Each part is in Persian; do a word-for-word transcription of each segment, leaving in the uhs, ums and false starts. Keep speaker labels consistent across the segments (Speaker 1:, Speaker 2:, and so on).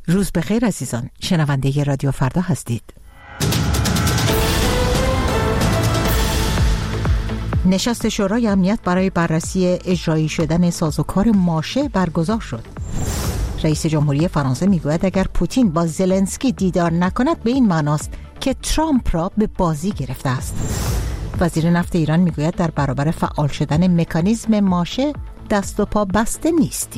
Speaker 1: روز بخیر عزیزان، شنونده رادیو فردا هستید. نشست شورای امنیت برای بررسی اجرایی شدن سازوکار ماشه برگزار شد. رئیس جمهوری فرانسه میگوید اگر پوتین با زلنسکی دیدار نکند به این معناست که ترامپ را به بازی گرفته است. وزیر نفت ایران میگوید در برابر فعال شدن مکانیزم ماشه دست و پا بسته نیستیم.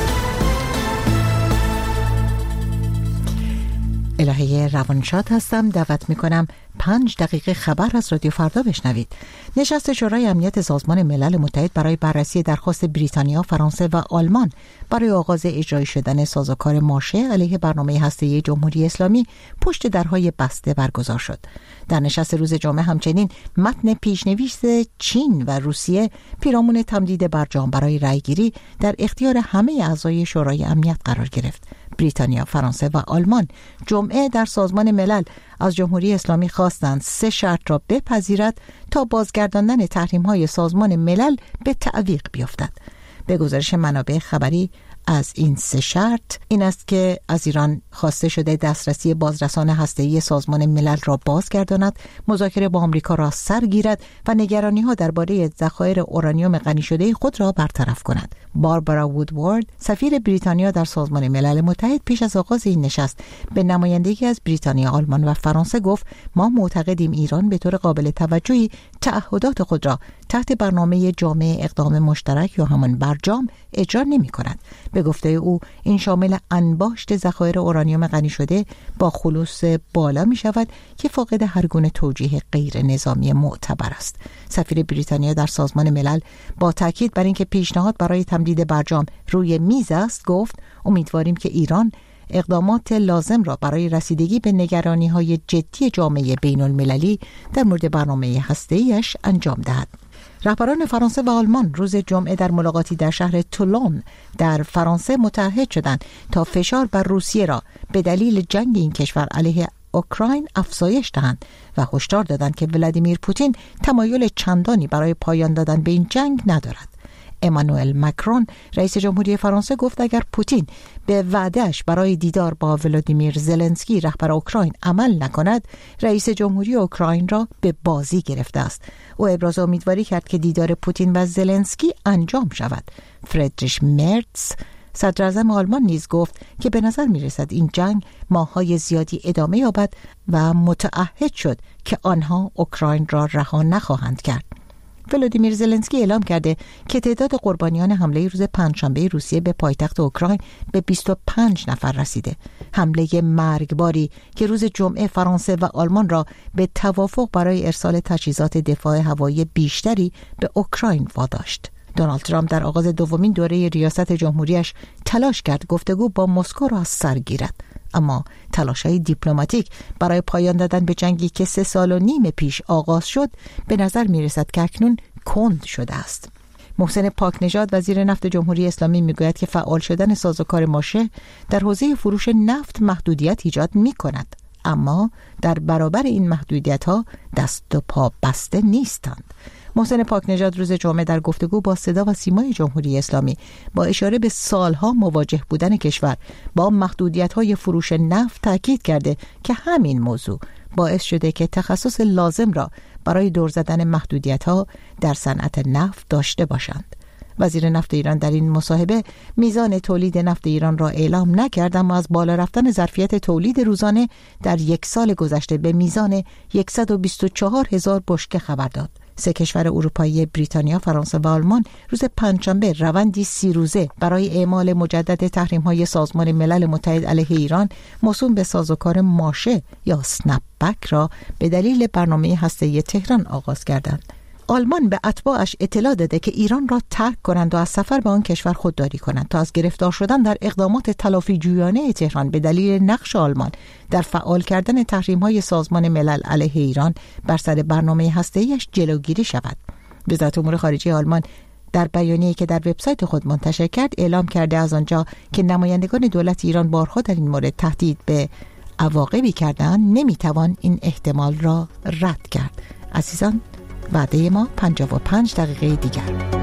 Speaker 1: الهه روانشاد هستم. دعوت میکنم پنج دقیقه خبر از رادیو فردا بشنوید. نشست شورای امنیت سازمان ملل متحد برای بررسی درخواست بریتانیا، فرانسه و آلمان برای آغاز اجرایی شدن سازوکار ماشه علیه برنامه هسته‌ای جمهوری اسلامی پشت درهای بسته برگزار شد. در نشست روز جمعه همچنین متن پیشنویس چین و روسیه پیرامون تمدید برجام برای رأیگیری در اختیار همه اعضای شورای امنیت قرار گرفت. بریتانیا، فرانسه و آلمان جمعه در سازمان ملل از جمهوری اسلامی خواستند سه شرط را بپذیرد تا بازگرداندن تحریم‌های سازمان ملل به تعویق بیفتد. به گزارش منابع خبری از این سه شرط این است که از ایران خواسته شده دسترسی بازرسان هسته‌ای سازمان ملل را بازگرداند، مذاکره با آمریکا را سر گیرد و نگرانی‌ها درباره ذخایر اورانیوم غنی شده خود را برطرف کند. باربارا وودوارد، سفیر بریتانیا در سازمان ملل متحد، پیش از آغاز این نشست به نمایندگی از بریتانیا، آلمان و فرانسه گفت ما معتقدیم ایران به طور قابل توجهی تعهدات خود را تحت برنامه جامع اقدام مشترک یا همان برجام اجرا نمی‌کند. به گفته او این شامل انباشت ذخایر اورانیوم غنی شده با خلوص بالا می شود که فاقد هر گونه توجیه غیر نظامی معتبر است. سفیر بریتانیا در سازمان ملل با تاکید بر اینکه پیشنهاد برای تمدید برجام روی میز است گفت امیدواریم که ایران اقدامات لازم را برای رسیدگی به نگرانی‌های جدی جامعه بین‌المللی در مورد برنامه هسته‌ایش انجام دهد. رهبران فرانسه و آلمان روز جمعه در ملاقاتی در شهر تولون در فرانسه متحد شدند تا فشار بر روسیه را به دلیل جنگ این کشور علیه اوکراین افزایش دهند و هشدار دادند که ولادیمیر پوتین تمایل چندانی برای پایان دادن به این جنگ ندارد. امانوئل مکرون، رئیس جمهوری فرانسه، گفت اگر پوتین به وعدهش برای دیدار با ولادیمیر زلنسکی رهبر اوکراین عمل نکند، رئیس جمهوری اوکراین را به بازی گرفته است. او ابراز امیدواری کرد که دیدار پوتین و زلنسکی انجام شود. فردریش مرتز، صدر اعظم آلمان، نیز گفت که به نظر می رسد این جنگ ماه‌های زیادی ادامه یابد و متعهد شد که آنها اوکراین را رها نخواهند کرد. ولادیمیر زلنسکی اعلام کرده که تعداد قربانیان حمله روز پنجشنبه روسیه به پایتخت اوکراین به بیست و پنج نفر رسیده. حمله مرگباری که روز جمعه فرانسه و آلمان را به توافق برای ارسال تجهیزات دفاع هوایی بیشتری به اوکراین واداشت. دونالد ترامپ در آغاز دومین دوره ریاست جمهوریش تلاش کرد گفتگو با مسکو را از سر گیرد، اما تلاش‌های دیپلماتیک برای پایان دادن به جنگی که سه سال و نیم پیش آغاز شد به نظر می‌رسد که اکنون کند شده است. محسن پاکنژاد، وزیر نفت جمهوری اسلامی، میگوید که فعال شدن سازوکار ماشه در حوزه فروش نفت محدودیت ایجاد می‌کند، اما در برابر این محدودیت‌ها دست و پا بسته نیستند. محسن پاکنژاد روز جمعه در گفتگو با صدا و سیمای جمهوری اسلامی با اشاره به سالها مواجه بودن کشور با محدودیت‌های فروش نفت تاکید کرده که همین موضوع باعث شده که تخصص لازم را برای دور زدن محدودیت‌ها در صنعت نفت داشته باشند. وزیر نفت ایران در این مصاحبه میزان تولید نفت ایران را اعلام نکرد، اما از بالا رفتن ظرفیت تولید روزانه در یک سال گذشته به میزان صد و بیست و چهار هزار بشکه خبر داد. سه کشور اروپایی بریتانیا، فرانسه و آلمان روز پنجشنبه روندی سی روزه برای اعمال مجدد تحریم‌های سازمان ملل متحد علیه ایران موسوم به سازوکار ماشه یا اسنپ بک را به دلیل برنامه هسته‌ای تهران آغاز کردند. آلمان به اتباعش اطلاع داده که ایران را ترک کنند و از سفر به آن کشور خودداری کنند تا از گرفتار شدن در اقدامات تلافی جویانه تهران به دلیل نقش آلمان در فعال کردن تحریم‌های سازمان ملل علیه ایران بر سر برنامه هسته‌ایش جلوگیری شود. وزارت امور خارجه آلمان در بیانیه‌ای که در وبسایت خود منتشر کرد اعلام کرده از آنجا که نمایندگان دولت ایران بارها در این مورد تهدید به عواقبی کردند، نمیتوان این احتمال را رد کرد. عزیزان، وعده ما پنجاه و پنج دقیقه دیگر.